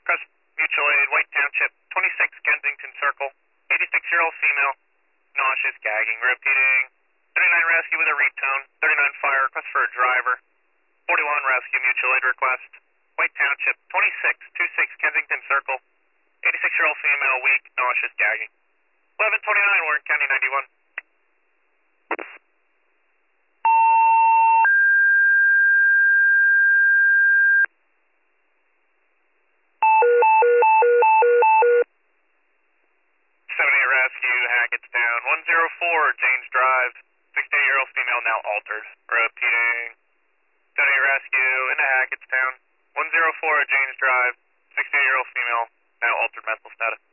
Crest Mutual Aid, White Township, 26 Kensington Circle, 86-year-old female, nauseous, gagging, repeating. 39 rescue with a retone, 39 fire, request for a driver, 41 rescue mutual aid request, White Township, 26 Kensington Circle, 86-year-old female, weak, nauseous, gagging. 1129 Warren County 91. 78 rescue, Hackettstown, 104 James Drive, 68-year-old female, now altered, repeating. 78 rescue into Hackettstown, 104 James Drive, 68-year-old female, now altered mental status.